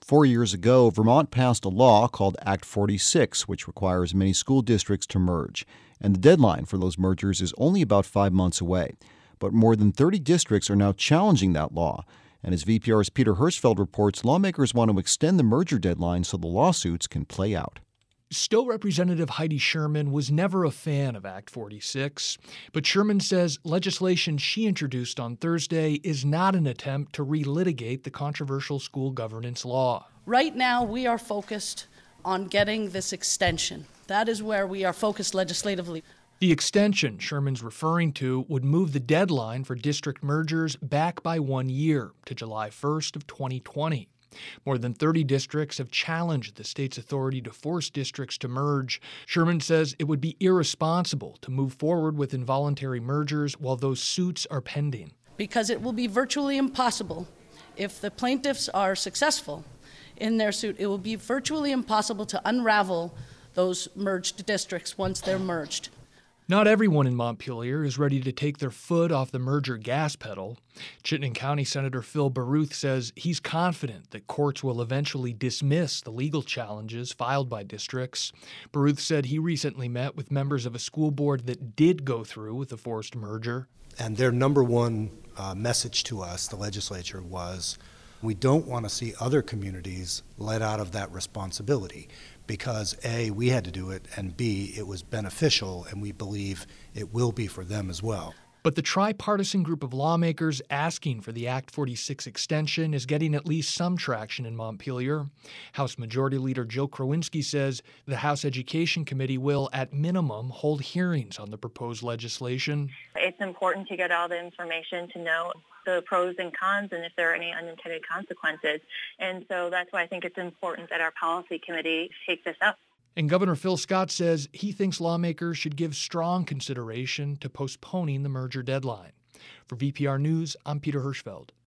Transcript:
4 years ago, Vermont passed a law called Act 46, which requires many school districts to merge. And the deadline for those mergers is only about 5 months away. But more than 30 districts are now challenging that law. And as VPR's Peter Hirschfeld reports, lawmakers want to extend the merger deadline so the lawsuits can play out. Stowe Representative Heidi Sherman was never a fan of Act 46, but Sherman says legislation she introduced on Thursday is not an attempt to relitigate the controversial school governance law. Right now, we are focused on getting this extension. That is where we are focused legislatively. The extension Sherman's referring to would move the deadline for district mergers back by 1 year to July 1st of 2020. More than 30 districts have challenged the state's authority to force districts to merge. Sherman says it would be irresponsible to move forward with involuntary mergers while those suits are pending. Because it will be virtually impossible. If the plaintiffs are successful in their suit, it will be virtually impossible to unravel those merged districts once they're merged. Not everyone in Montpelier is ready to take their foot off the merger gas pedal. Chittenden County Senator Phil Baruth says he's confident that courts will eventually dismiss the legal challenges filed by districts. Baruth said he recently met with members of a school board that did go through with the forced merger. And their number one message to us, the legislature, was we don't want to see other communities let out of that responsibility because A, we had to do it, and B, it was beneficial, and we believe it will be for them as well. But the tripartisan group of lawmakers asking for the Act 46 extension is getting at least some traction in Montpelier. House Majority Leader Joe Krawinski says the House Education Committee will, at minimum, hold hearings on the proposed legislation. It's important to get all the information to know the pros and cons and if there are any unintended consequences. And so that's why I think it's important that our policy committee take this up. And Governor Phil Scott says he thinks lawmakers should give strong consideration to postponing the merger deadline. For VPR News, I'm Peter Hirschfeld.